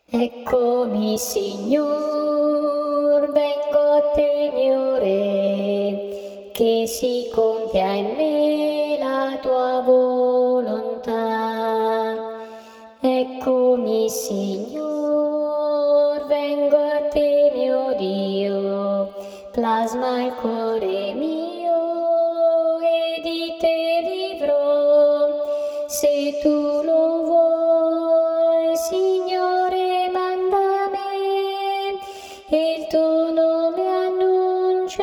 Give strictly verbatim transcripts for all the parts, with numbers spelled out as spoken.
Eccomi, Signor, vengo a te, mio Re, che si compia in me la tua volontà. Eccomi, Signor, vengo a te, mio Dio, plasma il cuore mio e di te vivrò, se tu lo vuoi, Signore, manda me, e il tuo nome annuncerò,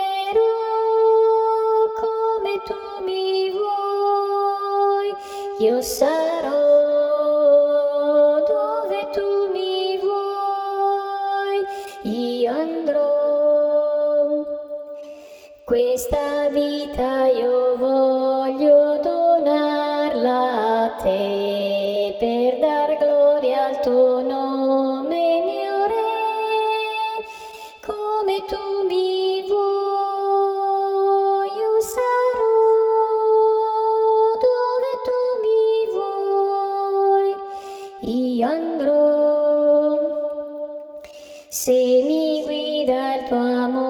come tu mi vuoi, io sarò dove tu mi vuoi, io andrò. Questa vita io voglio donarla a te, per dar gloria al tuo nome, mio Re, come tu mi vuoi, io sarò dove tu mi vuoi, io andrò. Se mi guida il tuo amore,